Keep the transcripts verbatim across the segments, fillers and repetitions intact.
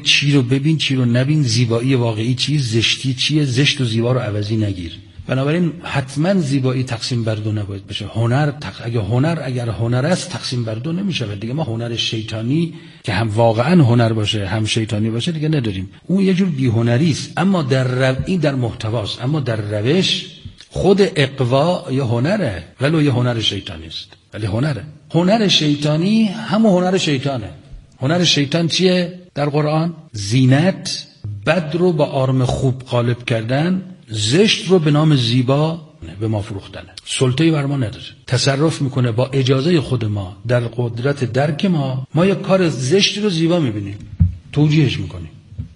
چی رو ببین چی رو نبین، زیبایی واقعی چیه، زشتی چیه، زشت و زیبا رو عوضی نگیر. بنابراین حتما زیبایی تقسیم بر دو نباید بشه. هنر تق... اگه هنر اگر هنر است تقسیم بر دو نمیشه دیگه. ما هنر شیطانی که هم واقعا هنر باشه هم شیطانی باشه دیگه نداریم. اون یه جور بی‌هنری است، اما در رو... این در محتواست، اما در روش خود اقوا یا هنره، ولی یه هنر شیطانی است، ولی هنره. هنر شیطانی همون هنر شیطانه. هنر شیطان چیه در قرآن؟ زینت، بد رو با آرم خوب غالب کردن، زشت رو به نام زیبا به ما فروختنه. سلطه‌ای بر ما نداره، تصرف میکنه با اجازه خود ما، در قدرت درک ما. ما یک کار زشت رو زیبا میبینیم، توجیهش میکنیم.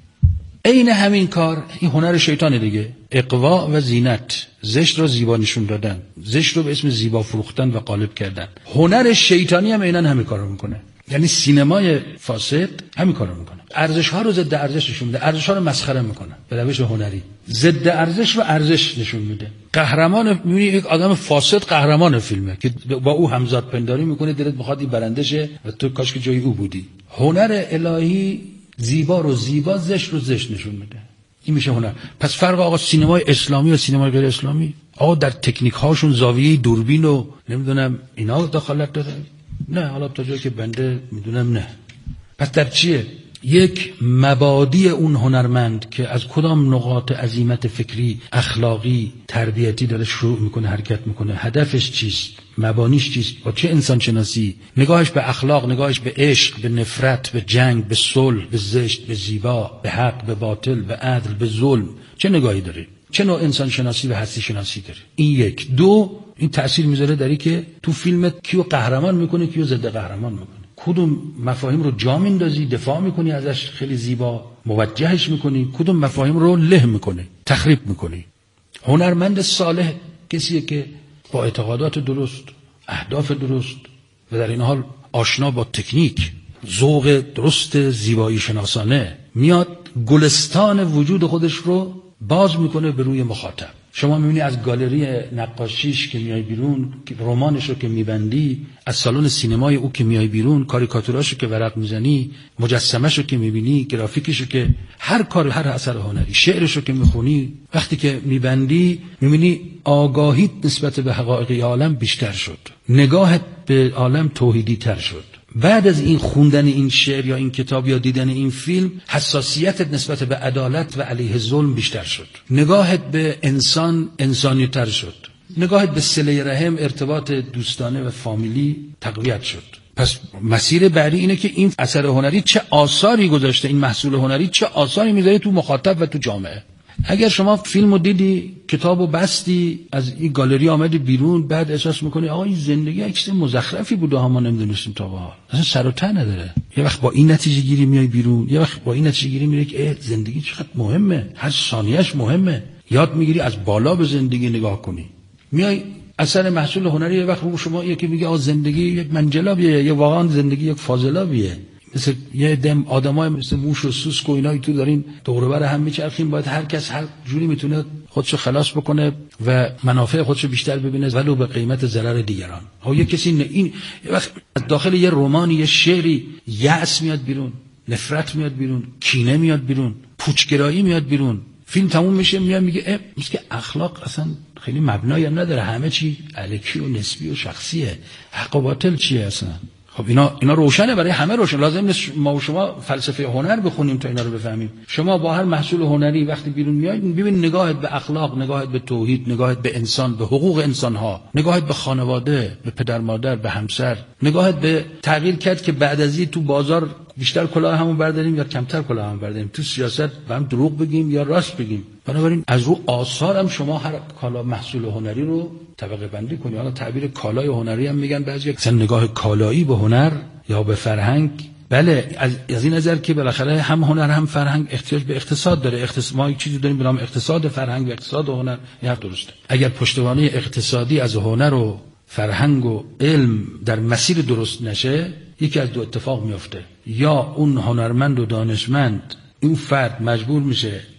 عین همین کار این هنر شیطانه دیگه. اقوا و زینت، زشت رو زیبا نشون دادن، زشت رو به اسم زیبا فروختن و غالب کردن. هنر شیطانی هم عیناً همین کارو میکنه. یعنی سینمای فاسد همین کارو میکنه. ارزش ها رو ضد ارزش نشون میده، ارزش ها رو مسخره میکنه به روش هنری. ضد ارزش رو ارزش نشون میده. قهرمان، میبینی یک آدم فاسد قهرمان فیلمه که با او همزاد پنداری میکنه، دلت میخواد این برنده شه و تو کاش که جای او بودی. هنر الهی زیبا رو زیبا، زشت رو زشت نشون میده. این میشه هنر. پس فرق آقا سینمای اسلامی و سینمای غیر اسلامی، آقا در تکنیک هاشون زاویه دوربین و نمیدونم اینا دخالت داره؟ نه، حالا تا جایی که بنده میدونم نه. پس در چیه؟ یک مبادی اون هنرمند که از کدام نقاط عزیمت فکری، اخلاقی، تربیتی داره شروع میکنه، حرکت میکنه، هدفش چیست، مبانیش چیست، با چه انسان شناسی، نگاهش به اخلاق، نگاهش به عشق، به نفرت، به جنگ، به صلح، به زشت، به زیبا، به حق، به باطل، به عدل، به ظلم، چه نگاهی داره؟ چه نوع انسان شناسی و هستی شناسی داره؟ این یک. دو، این تأثیر میذاره در این که تو فیلمت کیو قهرمان میکنه کیو ضد قهرمان میکنه، کدوم مفاهیم رو جا میندازی دفاع میکنی ازش خیلی زیبا موجهش میکنی، کدوم مفاهیم رو له میکنی تخریب میکنی. هنرمند صالح کسیه که با اعتقادات درست، اهداف درست و در این حال آشنا با تکنیک، ذوق درست زیبایی شناسانه میاد گلستان وجود خودش رو باز میکنه به روی مخاطب. شما میبینی از گالری نقاشیش که میای بیرون، رمانش رو که میبندی، از سالن سینمای او که میای بیرون، کاریکاتوراشو که ورق میزنی، مجسمه‌شو که میبینی، گرافیکشو که هر کار، هر اثر هنری، شعرشو که میخونی، وقتی که میبندی میبینی آگاهیت نسبت به حقایق عالم بیشتر شد، نگاهت به عالم توحیدی تر شد. بعد از این خوندن این شعر یا این کتاب یا دیدن این فیلم، حساسیتت نسبت به عدالت و علیه ظلم بیشتر شد، نگاهت به انسان انسانی تر شد، نگاهت به صله رحم، ارتباط دوستانه و فامیلی تقویت شد. پس مسیر بعدی اینه که این اثر هنری چه آثاری گذاشته، این محصول هنری چه آثاری میذاره تو مخاطب و تو جامعه. اگر شما فیلمو دیدی، کتابو بستی، از این گالری آمدی بیرون، بعد احساس میکنی آقا این زندگی عکس مزخرفی بوده ها، ما نمیدونستیم تا به حال، اصلا سر و ته نداره. یه وقت با این نتیجه گیری میای بیرون، یه وقت با این نتیجه گیری میری که زندگی چقدر مهمه، هر ثانیه‌اش مهمه. یاد میگیری از بالا به زندگی نگاه کنی. میای اثر محصول هنری، یه وقت رو شما یکی میگه آ زندگی یک منجلابیه، یا واقعا زندگی یک فاضلابیه، مثل یه دم آدمای مثل موش و سوسک و اینا تو دارین دور و بر هم میچرخین، باید هر کس هر جوری میتونه خودشو خلاص بکنه و منافع خودشو بیشتر ببینه ولو به قیمت ضرر دیگران. ها یه کسی نه این یه وقت از داخل یه رمانی، یه شعری، یأس میاد بیرون، نفرت میاد بیرون، کینه میاد بیرون، پوچگرایی میاد بیرون. فیلم تموم میشه میاد میگه میگه که اخلاق اصلا خیلی مبنایی هم نداره، همه چی الکی و نسبی و شخصیه، حق و باطل چیه اصلا. خب اینا اینا روشنه، برای همه روشن. لازم نیست ما و شما فلسفه هنر بخونیم تا اینا رو بفهمیم. شما با هر محصول هنری وقتی بیرون میایید ببین نگاهت به اخلاق، نگاهت به توحید، نگاهت به انسان، به حقوق انسان‌ها، نگاهت به خانواده، به پدر مادر، به همسر، نگاهت به تغییر کرد که بعد از این تو بازار بیشتر کلاه همون برداریم یا کمتر کلاه همون برداریم، تو سیاست هم دروغ بگیم یا راست بگیم. بنابراین از رو آثار هم شما هر کالا محصول هنری رو طبقه بندی کنید. حالا تعبیر کالای هنری هم میگن بعضی، مثلا نگاه کالایی به هنر یا به فرهنگ. بله، از, از این نظر که بالاخره هم هنر هم فرهنگ احتیاج به اقتصاد داره. اقتصاد، ما یک چیزی داریم به نام اقتصاد فرهنگ و اقتصاد هنر. این حرف درسته. اگر پشتوانه اقتصادی از هنر و فرهنگ و علم در مسیر درست نشه، یکی از دو اتفاق میفته: یا اون هنرمند و دانشمند، این فرد مجبور میشه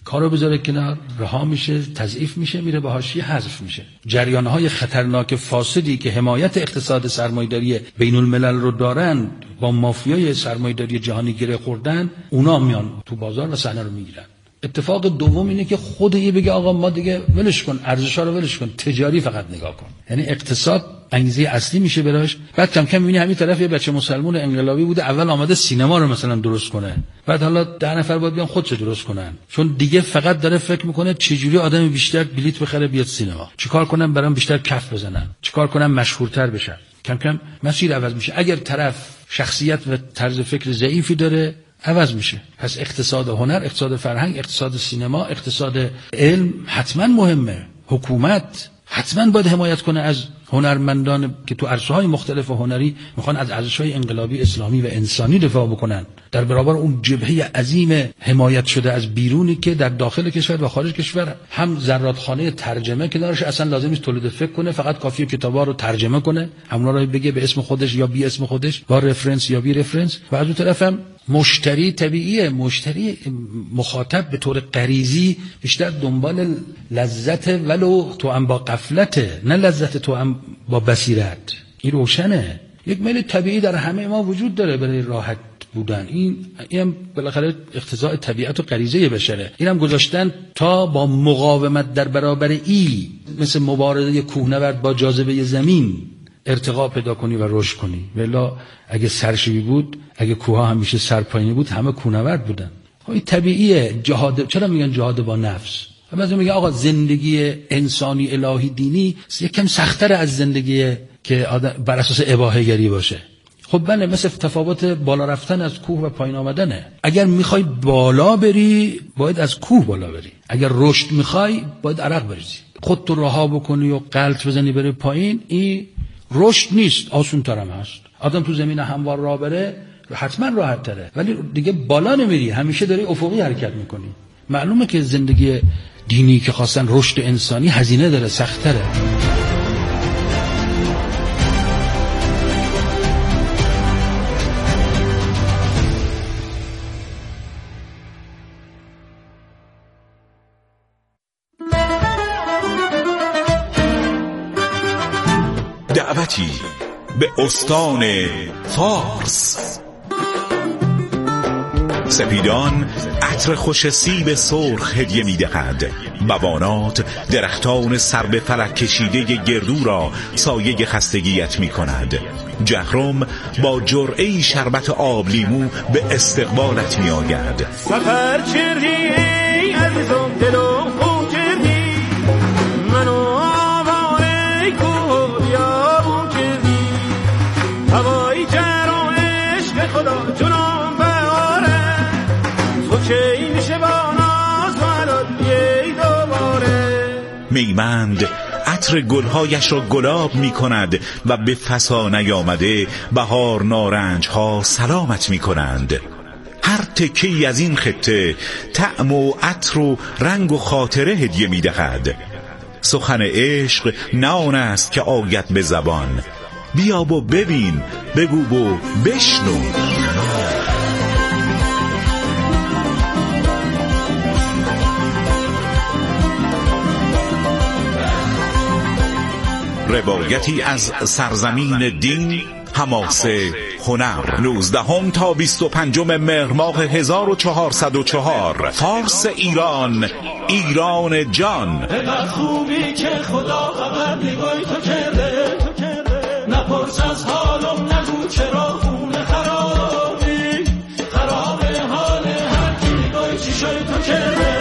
کارو بذاره کنار، رها میشه، تضعیف میشه، میره به حاشیه، حذف میشه. جریان‌های خطرناک فاسدی که حمایت اقتصاد سرمایه‌داری بین الملل رو دارن، با مافیای سرمایه‌داری جهانی گره خوردن، اونا میان تو بازار و صحنه رو میگیرن. اتفاق دوم اینه که خود این بگه آقا ما دیگه ولش کن، ارزش‌ها رو ولش کن، تجاری فقط نگاه کن. یعنی اقتصاد انگیزه اصلی میشه براش. بعد کم کم می‌بینی همین طرف یه بچه مسلمان انقلابی بوده، اول آمده سینما رو مثلا درست کنه، بعد حالا ده نفر باید بیان خودش درست کنن، چون دیگه فقط داره فکر میکنه چجوری آدم بیشتر بلیت بخره بیاد سینما، چیکار کنم برام بیشتر کف بزنن، چیکار کنم مشهورتر بشم. کم کم مسیر عوض میشه. اگر طرف شخصیت و طرز فکر ضعیفی داره عوض میشه. پس اقتصاد هنر، اقتصاد فرهنگ، اقتصاد سینما، اقتصاد علم حتما مهمه. حکومت حتما باید حمایت کنه از هنرمندان که تو عرصه‌های مختلف هنری میخوان از ارزش‌های انقلابی اسلامی و انسانی دفاع بکنن، در برابر اون جبهه عظیم حمایت شده از بیرونی که در داخل کشور و خارج کشور هم زرادخانه ترجمه که دارش اصلا لازم نیست تولید فکر کنه، فقط کافیه کتابا رو ترجمه کنه، همونا رو بگه به اسم خودش یا بی اسم خودش، با رفرنس یا بی رفرنس. و از اون طرف هم مشتری طبیعیه، مشتری مخاطب به طور غریزی بیشتر دنبال لذت ولو تو هم با غفلته، نه لذت تو هم با بصیرت. این روشنه. یک میل طبیعی در همه ما وجود داره برای راحت بودن. این اینم بالاخره اقتضاء طبیعت و غریزه بشره. اینم گذاشتن تا با مقاومت در برابر ای، مثل مبارزه کوهنورد با جاذبه زمین، ارتقا پیدا کنی و رشد کنی. والا اگه سرشوی بود، اگه کوها همیشه سرپایینی بود، همه کوهنورد بودن. خب این طبیعیه. جهاد، چرا میگن جهاد با نفس؟ بعضی میگن آقا زندگی انسانی الهی دینی یکم سخت‌تر از زندگی که بر اساس اباحه گری باشه. خب بله، مثل تفاوت بالا رفتن از کوه و پایین آمدنه. اگر میخوای بالا بری باید از کوه بالا بری، اگر رشد میخوای باید عرق بریزی، خودتو رها بکنی و غلط بزنی بری پایین. این رشد نیست، آسون ترم هست. آدم تو زمین هموار راه بره حتما راحت تره، ولی دیگه بالا نمیری، همیشه داری افقی حرکت میکنی. معلومه که زندگی دینی که خواستن رشد انسانی هزینه داره، سخت تره. دعوتی به استان فارس. سپیدان عطر خوش سیب سرخ هدیه می دهد. بوانات درختان سر به فلک کشیده گردو را سایه خستگیت می کند. جهرم با جرعه‌ای شربت آب لیمو به استقبالت می آید. سفر کردی عزیزم، دلم خون کردی، منو آواره کو بیابون کردی، هوای جرم عشق خدا جنام بهاره، تو کی میشه با ناز و علاد بیای دوباره. میمند عطر گلهایش را گلاب می کند و به فسا نیامده بهار نارنج ها سلامت می کنند. هر تکی از این خطه طعم و عطر و رنگ و خاطره هدیه می دهد. سخن عشق نه آن است که آید به زبان، بیا و ببین، بگو و بشنو. روایتی از سرزمین دین، حماسه، هنر. نوزدهم تا بیست و پنجم مهر ماه هزار و چهارصد و چهار. فارس ایران، ایران جان. به خوبی که خدا خبر نگاهی تو کرده، نپرس از حالم، نگو چرا خونه خرابی، خراب حال هر کی نگاهی چی شد تو کرده.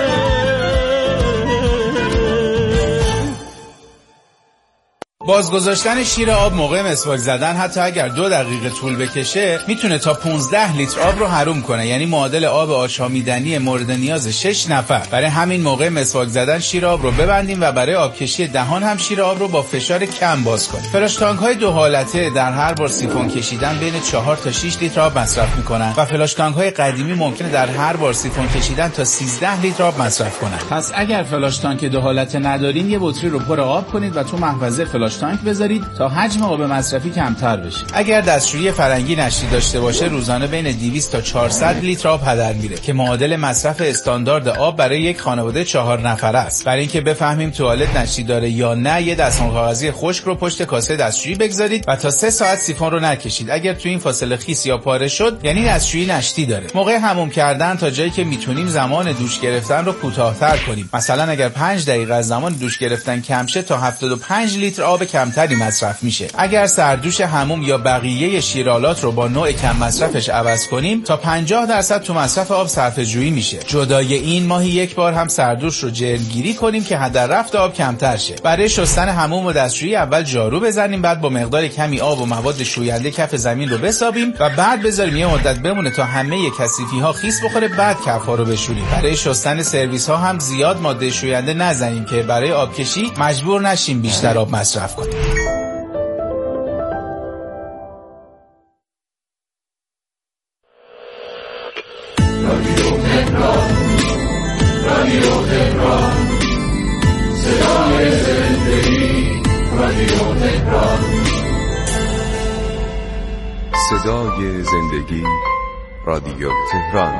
بازگذاشتن شیر آب موقع مسواک زدن حتی اگر دو دقیقه طول بکشه میتونه تا پانزده لیتر آب رو حروم کنه، یعنی معادل آب آشامیدنی مورد نیاز شش نفر. برای همین موقع مسواک زدن شیر آب رو ببندیم و برای آبکشی دهان هم شیر آب رو با فشار کم باز کنیم. فلاش تانک های دو حالته در هر بار سیفون کشیدن بین چهار تا شش لیتر آب مصرف میکنن و فلاش تانک های قدیمی ممکنه در هر بار سیفون کشیدن تا سیزده لیتر آب مصرف کنن. پس اگر فلاش تانک دو حالته ندارین، یه بطری رو پر آب کنید و تو محفظه فلاش تانک بذارید تا حجم آب مصرفی کمتر بشه. اگر دستشویی فرنگی نشتی داشته باشه روزانه بین دویست تا چهارصد لیتر آب هدر میره که معادل مصرف استاندارد آب برای یک خانواده چهار نفره است. برای اینکه بفهمیم توالت نشتی داره یا نه، یه دستمال کاغذی خشک رو پشت کاسه دستشویی بگذارید و تا سه ساعت سیفون رو نکشید. اگر تو این فاصله خیس یا پاره شد یعنی دستشویی نشتی داره. موقع حموم کردن تا جایی که میتونیم زمان دوش گرفتن رو کوتاه‌تر کنیم. مثلا اگر پنج دقیقه از زمان دوش گرفتن کم شه تا هفتاد و پنج لیتر آب کمتری مصرف میشه. اگر سردوش حموم یا بقیه شیرالات رو با نوع کم مصرفش عوض کنیم تا پنجاه درصد تو مصرف آب صرفه جویی میشه. جدای این ماهی یک بار هم سردوش رو جلگیری کنیم که هدر رفت آب کمتر شه. برای شستن حموم و دستشویی اول جارو بزنیم، بعد با مقدار کمی آب و مواد شوینده کف زمین رو بسابیم و بعد بذاریم یه مدت بمونه تا همه کثیفی ها خیس بخوره، بعد کف‌ها رو بشوریم. برای شستن سرویس ها هم زیاد ماده شوینده نزنیم که برای آبکشی مجبور نشیم بیشتر آب مصرف کنیم. رادیو تهران، رادیو تهران، صدای زندگی، رادیو تهران، صدای زندگی، رادیو تهران.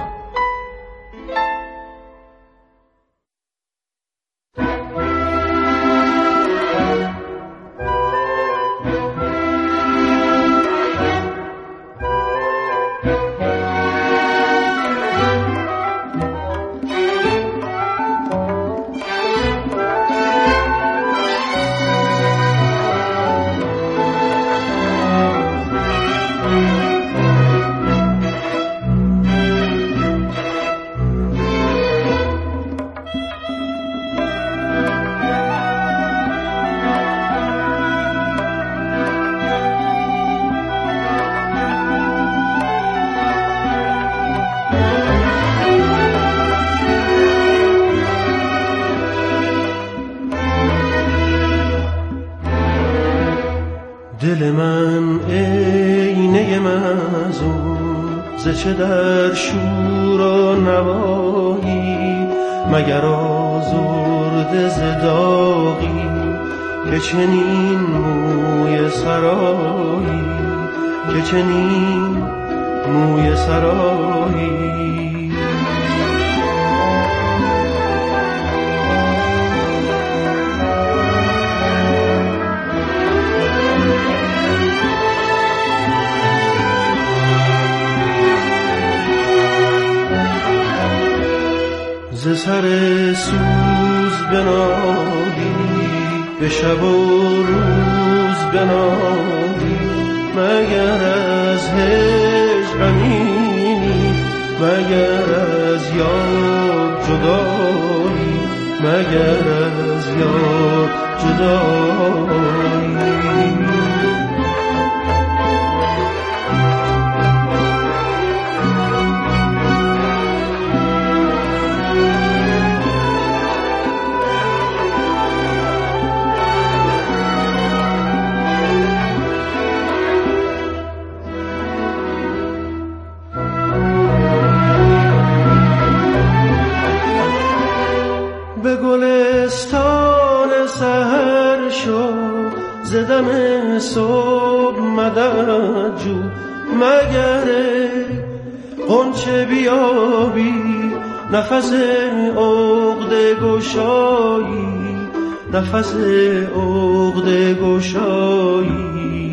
دل من عینه معزول ز چه در شور و نوایی، مگر آزرده ز داغی که چنین موی سرایی، که چنین موی سرایی. ز سر سوز بنالی به شب و روز بنالی، مگر از هجر غمینی، مگر از یار جدایی، مگر از یار جدایی. به گلستان سحر شو زدم صبح مدد جو، مگر غنچه بیابی نفس عقده گشایی، نفس عقده گشایی.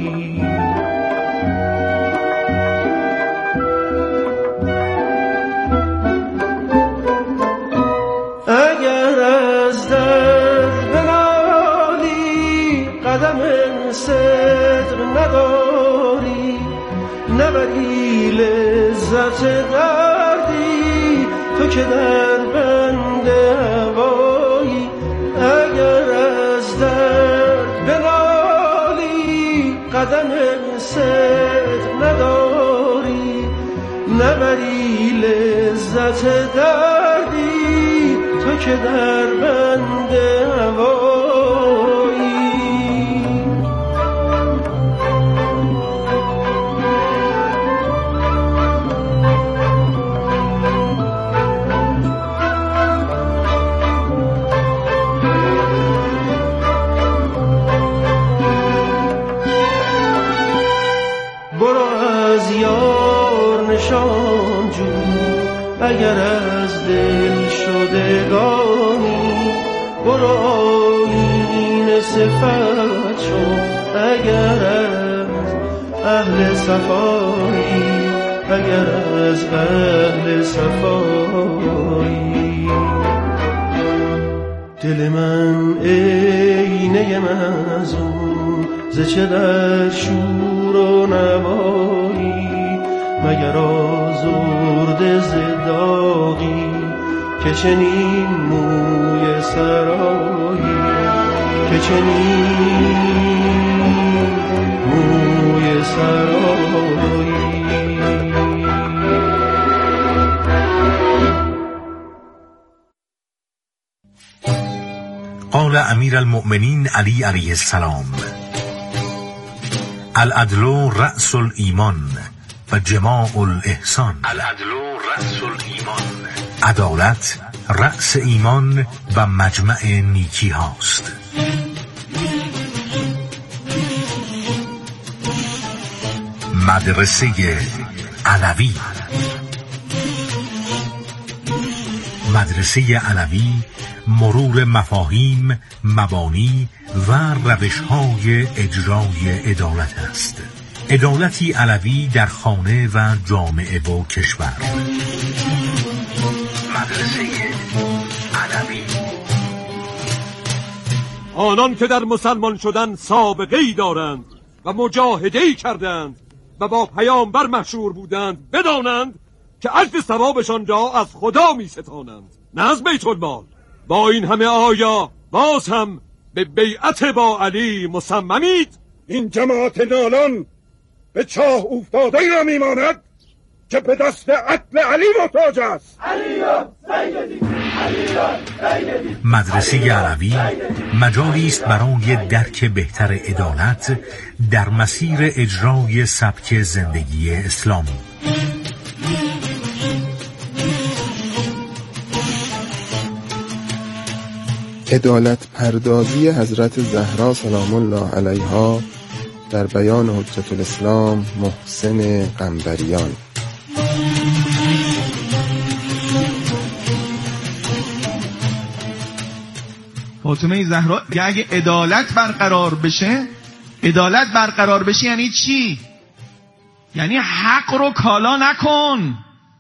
صدق نداری، نبری لذت دردی، تو که در بند هوایی. اگر از درد بنالی قدم صدق نداری، نبری لذت دردی، تو که در بند هوایی. اگر از دل شدگانی برو آیین صفت شو، اگر از اهل صفایی اگر از اهل صفایی. دل من عینه مظلوم ز چه در شور و نوایی، مگر آزرده ز داغی که چنین موی سرایی، که چنین موی سرایی. قال امیر المؤمنین علی علیه السلام: العدل رأس الایمان و جماع الاحسان. العدل رأس الایمان، عدالت رأس ایمان و مجمع نیکی هاست. مدرسه علوی. مدرسه علوی مرور مفاهیم، مبانی و روش‌های اجرای عدالت است. عدالتی علوی در خانه و جامعه و کشور. مدرسه علوی. آنان که در مسلمان شدن سابقه‌ای دارند و مجاهده‌ای کردند و با پیامبر مشهور بودند، بدانند که اجر ثوابشان را از خدا می ستانند، نه از بیت المال. با این همه آیا باز هم به بیعت با علی مصممید؟ این جماعت نالان به چاه افتاده را میماند که به دست عدل علی محتاج است. مدرسه علوی مجالی است برای درک بهتر عدالت در مسیر اجرای سبک زندگی اسلامی. عدالت پردازی حضرت زهرا سلام الله علیها در بیان حجت الاسلام محسن قنبریان. فاطمه زهرا اگه عدالت برقرار بشه، عدالت برقرار بشه یعنی چی؟ یعنی حق رو کالا نکن،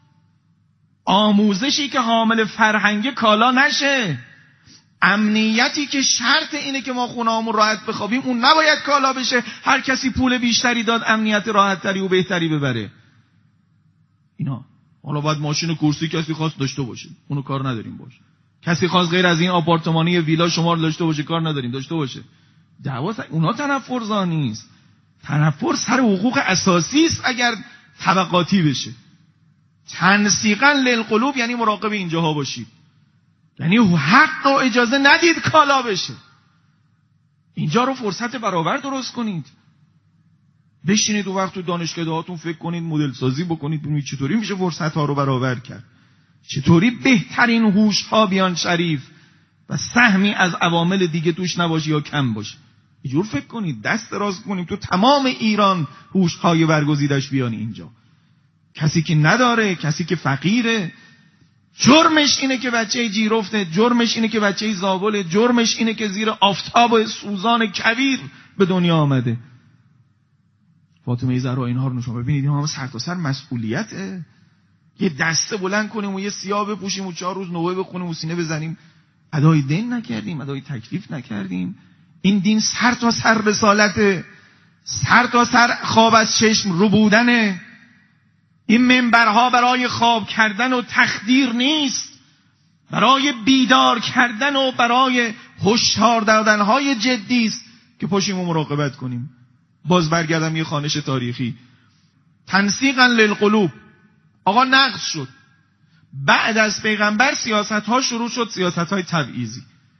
آموزشی که حامل فرهنگ کالا نشه، امنیتی که شرط اینه که ما خونه‌هامون راحت بخوابیم اون نباید کالا بشه. هر کسی پول بیشتری داد امنیت راحت‌تری و بهتری ببره. اینا حالا باید ماشین کورسی کسی خواست داشته باشه، اونو کار نداریم باشه. کسی خواست غیر از این آپارتمانی ویلا شما رو داشته باشه، کار نداریم داشته باشه. دعوا اونا تنفر زانی است. تنفر سر حقوق اساسی است اگر طبقاتی بشه. تنسیقا للقلوب یعنی مراقب اینجاها باشید. یعنی حق رو اجازه ندید کالا بشه. اینجا رو فرصت برابر درست کنید. بشینید و وقت تو دانشگاهاتون فکر کنید، مدل سازی بکنید، ببینید چطوری میشه فرصت ها رو برابر کرد. چطوری بهترین هوش ها بیان شریف و سهمی از عوامل دیگه توش نباشه یا کم باشه. اینجور فکر کنید، دست دراز کنیم تو تمام ایران هوش های برگزیدش بیان اینجا. کسی که نداره، کسی که فقیره، جرمش اینه که بچه جیرفته، جرمش اینه که بچه زابله، جرمش اینه که زیر آفتاب سوزان کویر به دنیا آمده. فاطمه زهرا اینها رو نشون ببینید، اینها هم سر تا سر مسئولیته. یه دسته بلند کنیم و یه سیاه بپوشیم و چهار روز نوحه بخونیم و سینه بزنیم، ادای دین نکردیم، ادای تکلیف نکردیم. این دین سر تا سر رسالته، سر تا سر خواب از چشم رو بودنه. این منبرها برای خواب کردن و تخدیر نیست، برای بیدار کردن و برای هشدار دادنهای جدی است که پاشیم و مراقبت کنیم. باز برگردم یه خوانش تاریخی. تنسیقا للقلوب، آقا نقض شد. بعد از پیغمبر سیاست ها شروع شد، سیاست های تبعیضی.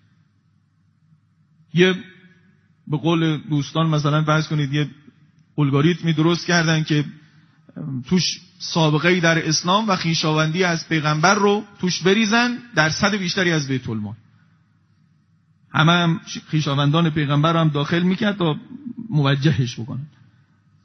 یه به قول دوستان مثلا فرض کنید یه الگوریتمی درست کردن که توش سابقه‌ای در اسلام و خویشاوندی از پیغمبر رو توش بریزن، درصد بیشتری از بیت المال. همه هم خویشاوندان پیغمبر رو هم داخل میکرد تا موجهش بکنن.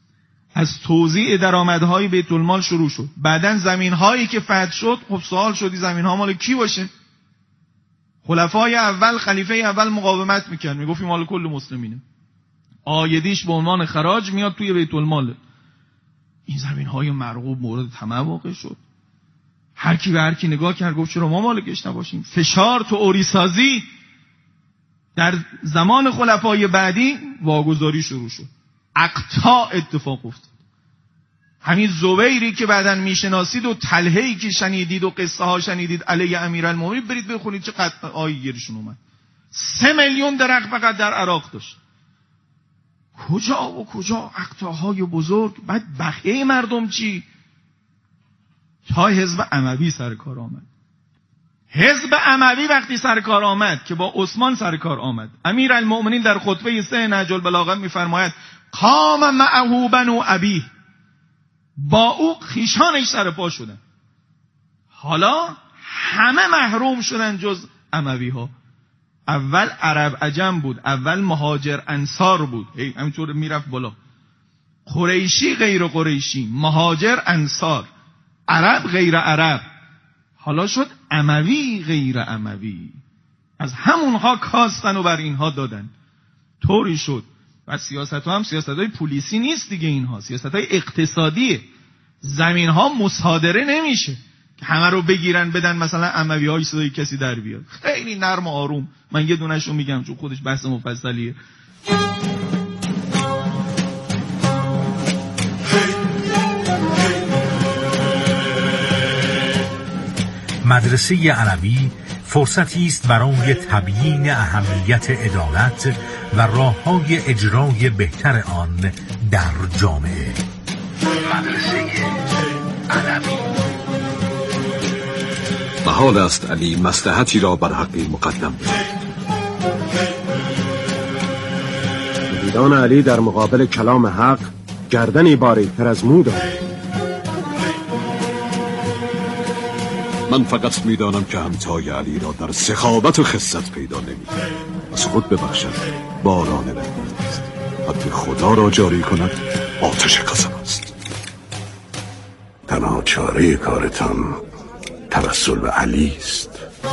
از توزیع درآمدهای بیت المال شروع شد. بعدن زمین‌هایی که فتح شد، خب سوال شدی زمین‌ها مال کی باشه؟ خلفای اول، خلیفه اول مقاومت میکرد، میگفت مال کل مسلمینه، عایدیش به عنوان خراج میاد توی بیت المال. این زمین‌های مرغوب مورد طمع واقع شد. هر کی به هر کی نگاه کرد گفت چرا ما مالکش نباشیم؟ فشار تو اوریسازی در زمان خلفای بعدی واگذاری شروع شد. اقطاع اتفاق افتاد. همین زبیری که بعداً میشناسید و تلهی که شنیدید و قصه ها شنیدید علیه امیرالمومنین، برید بخونید چه قطع آیی گیرشون اومد. سه میلیون درخت فقط در عراق داشت. کجا و کجا اقطاعهای بزرگ. بعد بقیه مردم چی؟ تا حزب اموی سر کار آمد. حزب اموی وقتی سر کار آمد که با عثمان سر کار آمد، امیرالمومنین در خطبه سه نهج البلاغه میفرماید قام معه بنو ابی، با او خیشانش سر پا شدن. حالا همه محروم شدن جز اموی ها. اول عرب عجم بود، اول مهاجر انصار بود، هی همینطور میرفت بالا. قریشی غیر قریشی، مهاجر انصار، عرب غیر عرب. حالا شد اموی غیر اموی. از همونها کاستن و بر اینها دادن. طوری شد. و سیاست ها هم سیاست های پولیسی نیست دیگه، اینها سیاست های اقتصادیه. زمین ها مصادره نمیشه که همه رو بگیرن بدن مثلا اموی های صدای کسی در بیاد. خیلی نرم و آروم. من یه دونشو میگم چون خودش بحث مفصلیه. مدرسه علوی فرصتی است برای تبیین اهمیت عدالت و راه‌های اجرای بهتر آن در جامعه. مدرسه علوی. محال است علی مصلحتی را بر حقی مقدم کند. مریدان علی در مقابل کلام حق گردنی باریک‌تر از مو دارند. من فقط میدانم که همتای علی را در سخاوت و خست پیدا نمی‌کنم. از خود ببخشد باران رحمت است. حتی خدا را جاری کند آتش قسم است. تنها چاره کارتان توسل به علی است.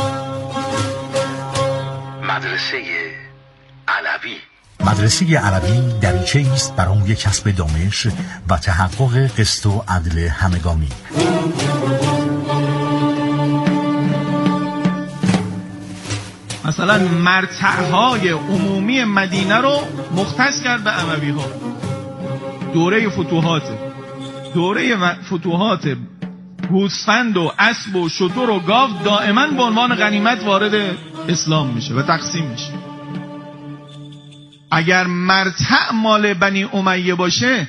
مدرسه علوی. مدرسه علوی دریچه است برای کسب دانش و تحقق قسط و عدل همگانی. مثلا مرتعهای عمومی مدینه رو مختص کرد به اموی ها. دوره فتوحات دوره فتوحات گوسفند و اسب و شتر و گاو دائما به عنوان غنیمت وارد اسلام میشه و تقسیم میشه. اگر مرتع مال بنی امیه باشه،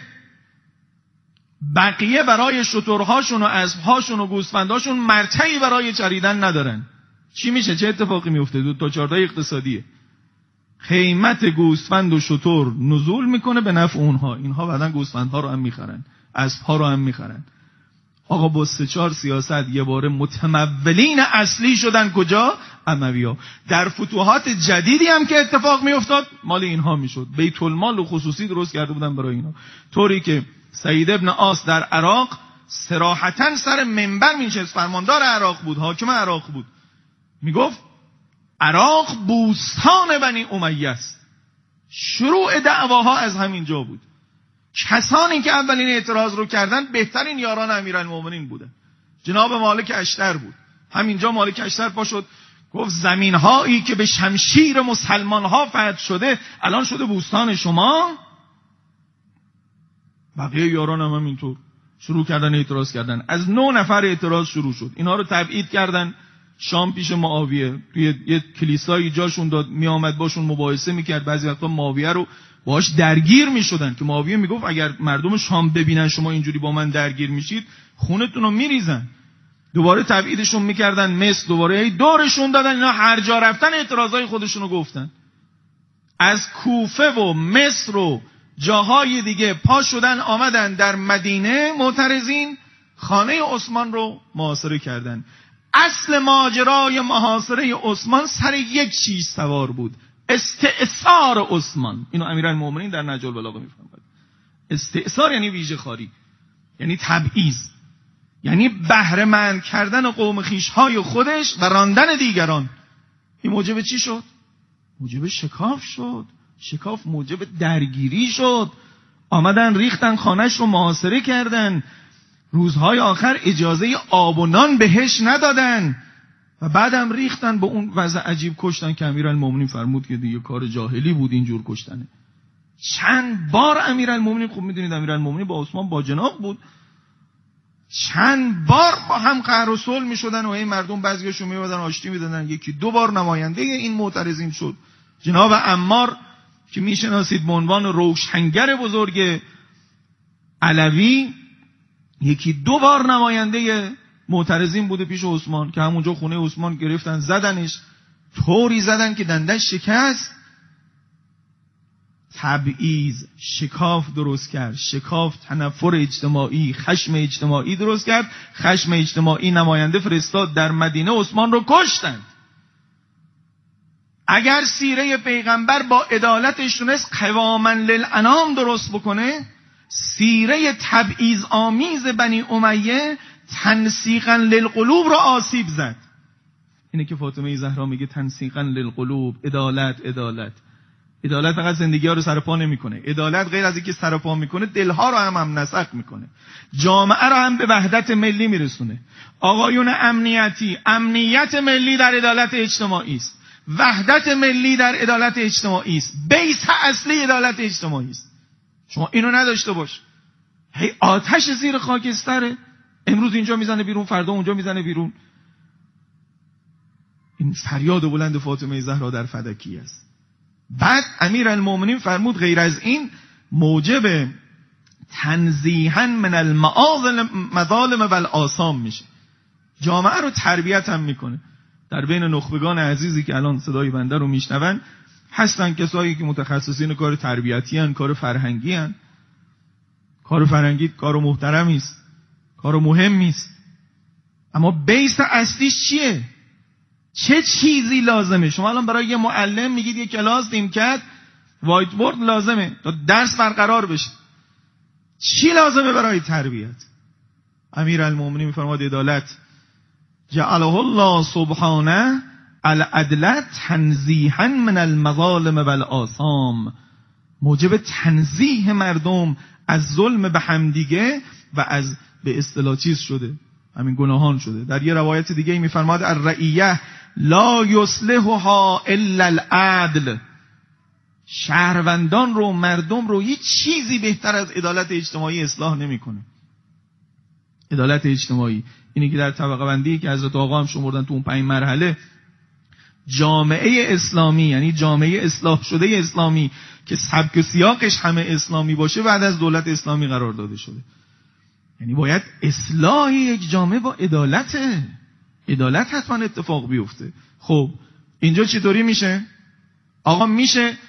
بقیه برای شترهاشون و اسبهاشون و گوسفنداشون مرتعی برای چریدن ندارن. چی میشه؟ چه اتفاقی میفته؟ دو تا چارتای اقتصادیه. قیمت گوسفند و شتر نزول میکنه به نفع اونها. اینها بعدن گوسفندها رو هم میخرن، اسبها رو هم میخرن. آقا با سه چهار سیاست یه باره متمولین اصلی شدن. کجا؟ اموی‌ها. در فتوحات جدیدی هم که اتفاق میافتاد مال اینها میشد. بیت المال و خصوصی درست کرده بودن برای اینا، طوری که سعید ابن عاص در عراق صراحتاً سر منبر میشست، فرماندار عراق بود، حاکم عراق بود، میگفت عراق بوستان بنی امیه است. شروع دعواها از همین جا بود. کسانی که اولین اعتراض رو کردن بهترین یاران امیرالمومنین بودن. جناب مالک اشتر بود. همینجا مالک اشتر پا شد گفت زمین هایی که به شمشیر مسلمان ها فتح شده الان شده بوستان شما. بقیه یاران هم همینطور شروع کردن اعتراض کردن. از نه نفر اعتراض شروع شد. اینا رو تبعید کردن شام پیش معاویه. توی یه کلیسایی جاشون داد، می آمد باشون مباحثه میکرد. بعضی وقتا معاویه رو باهاش درگیر میشدن که معاویه میگفت اگر مردم شام ببینن شما اینجوری با من درگیر میشید خونتون رو میریزن. دوباره تبعیدشون میکردن مصر، دوباره دورشون دادن. اینا هر جا رفتن اعتراضای خودشون رو گفتن. از کوفه و مصر و جاهای دیگه پا شدن آمدن در مدینه معترضین، خانه عثمان رو محاصره کردن. اصل ماجرای محاصره عثمان سر یک چیز سوار بود: استئثار عثمان. اینو امیرالمومنین در نهج البلاغه میفرماید. استئثار یعنی ویژه خاری، یعنی تبعیض، یعنی بهره مند کردن قوم خویش‌های خودش و راندن دیگران. این موجب چی شد؟ موجب شکاف شد. شکاف موجب درگیری شد. آمدن ریختن خانش رو محاصره کردن، روزهای آخر اجازه آب و نان بهش ندادن و بعدم ریختن به اون وضع عجیب کشتن که امیرالمومنین فرمود که دیگه کار جاهلی بود اینجور کشتنه. چند بار امیرالمومنین، خوب میدونید امیرالمومنین با عثمان با جناق بود، چند بار با هم قهر و صلح میشدن و این مردم بعضیاشو میومدن آشتی میدادن. یکی دو بار نماینده این معترضین شد جناب عمار که میشناسید به عنوان روشنگر بزرگ علوی، یکی دو بار نماینده معترضین بوده پیش عثمان که همونجا خونه عثمان گرفتن زدنش، طوری زدن که دندش شکست. تبعیض، شکاف درست کرد. شکاف تنفر اجتماعی، خشم اجتماعی درست کرد. خشم اجتماعی نماینده فرستاد در مدینه، عثمان رو کشتند. اگر سیره پیغمبر با عدالتش تونست قواما للانام درست بکنه، سیره تبعیض آمیز بنی امیه تنسیقا للقلوب رو آسیب زد. اینه که فاطمه زهرا میگه تنسیقا للقلوب، عدالت عدالت. عدالت فقط زندگی ها رو سرپا نمیکنه، عدالت غیر از اینکه سرپا میکنه دلها رو هم هم نسق میکنه، جامعه رو هم به وحدت ملی میرسونه. آقایون امنیتی، امنیت ملی در عدالت اجتماعی است، وحدت ملی در عدالت اجتماعی است، بیس اصلی عدالت اجتماعی است. شما اینو نداشته باش، هی آتش زیر خاکستره، امروز اینجا میزنه بیرون، فردا اونجا میزنه بیرون. این فریاد بلند فاطمه زهرا در فدکی است. بعد امیرالمومنین فرمود غیر از این موجب تنزیها من المظالم و الآثام میشه، جامعه رو تربیت هم میکنه. در بین نخبگان عزیزی که الان صدای بنده رو میشنون هستن کسایی که متخصصین کار تربیتی هن، کار فرهنگی هن. کار فرهنگی کار محترمی است، کار مهمی است، اما بیس اصلیش چیه؟ چه چیزی لازمه؟ شما الان برای یه معلم میگید یه کلاس نیمکت وایت بورد لازمه تا درس برقرار بشه. چی لازمه برای تربیت؟ امیرالمومنین میفرماد عدالت، جعله الله سبحانه العدل تنزیها من المظالم و الآثام، موجب تنزیه مردم از ظلم به همدیگه و از به اصطلاح چیز شده، همین گناهان شده. در یه روایت دیگه میفرماد الرعیه لا یصلحها الا العدل، شهروندان رو، مردم رو هیچ چیزی بهتر از عدالت اجتماعی اصلاح نمیکنه. عدالت اجتماعی اینی که در طبقه بندی که حضرت آقا هم شمردن تو اون پنج مرحله، جامعه اسلامی یعنی جامعه اصلاح شده اسلامی که سبک و سیاقش همه اسلامی باشه بعد از دولت اسلامی قرار داده شده. یعنی باید اصلاح یک جامعه با عدالته، عدالت حتما اتفاق بیفته. خب اینجا چطوری میشه؟ آقا میشه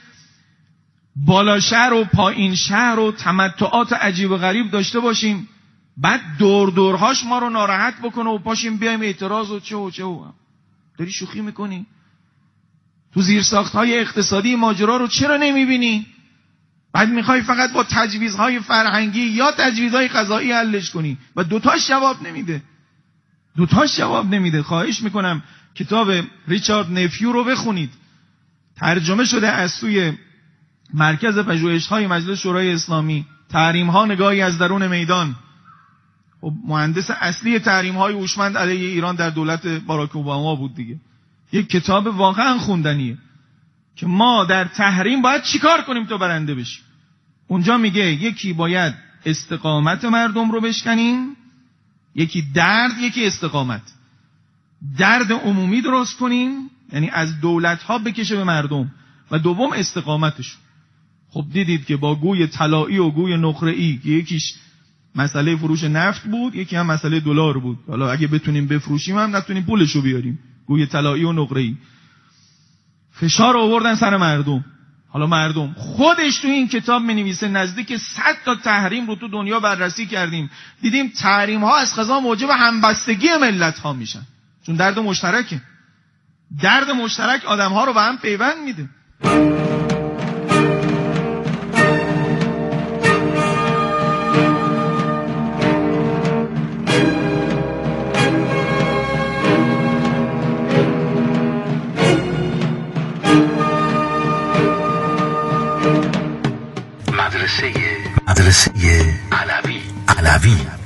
بالا شهر و پایین شهر و تمتعات عجیب و غریب داشته باشیم، بعد دور دورهاش ما رو ناراحت بکنه و پاشیم بیایم اعتراض و چه و چه و داری شوخی میکنی؟ تو زیرساختهای اقتصادی ماجرا رو چرا نمیبینی؟ بعد میخوای فقط با تجویزهای فرهنگی یا تجویزهای قضایی حلش کنی و دوتاش جواب نمیده. دوتاش جواب نمیده. خواهش میکنم کتاب ریچارد نفیو رو بخونید، ترجمه شده از سوی مرکز پژوهش‌های مجلس شورای اسلامی، تحریم‌ها نگاهی از درون میدان. خب مهندس اصلی تحریم‌های هوشمند علیه ایران در دولت باراک اوباما بود دیگه. یک کتاب واقعا خوندنیه که ما در تحریم باید چیکار کنیم تا برنده بشیم. اونجا میگه یکی باید استقامت مردم رو بشکنیم، یکی درد، یکی استقامت. درد عمومی درست کنیم یعنی از دولت‌ها بکشه به مردم، و دوم استقامتش. خب دیدید که با گوی طلایی و گوی نقره‌ای که یکیش مسئله فروش نفت بود، یکی هم مسئله دلار بود. حالا اگه بتونیم بفروشیم هم نتونیم پولشو بیاریم، گوی طلایی و نقره‌ای فشار آوردن سر مردم. حالا مردم خودش تو این کتاب می‌نویسه نزدیک صد تا تحریم رو تو دنیا بررسی کردیم، دیدیم تحریم ها از قضا موجب همبستگی ملت ها میشن، چون درد مشترکه. درد مشترک آدم ها رو به هم پیوند میده. وین